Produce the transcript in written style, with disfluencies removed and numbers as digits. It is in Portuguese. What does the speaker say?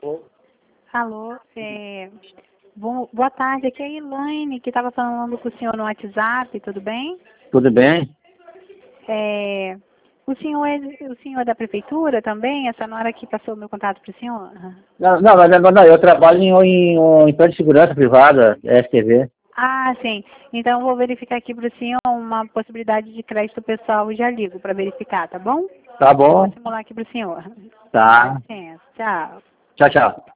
Alô, boa tarde, aqui é a Elaine, que estava falando com o senhor no WhatsApp, tudo bem? Tudo bem? O senhor é da prefeitura também? A senhora que passou o meu contato para o senhor? Não, eu trabalho em empresa de segurança privada, STV. Ah, sim. Então, eu vou verificar aqui para o senhor uma possibilidade de crédito pessoal e já ligo para verificar, tá bom? Tá bom? Vou simular aqui para o senhor. Dá Tá. licença, tchau. Tchau, tchau.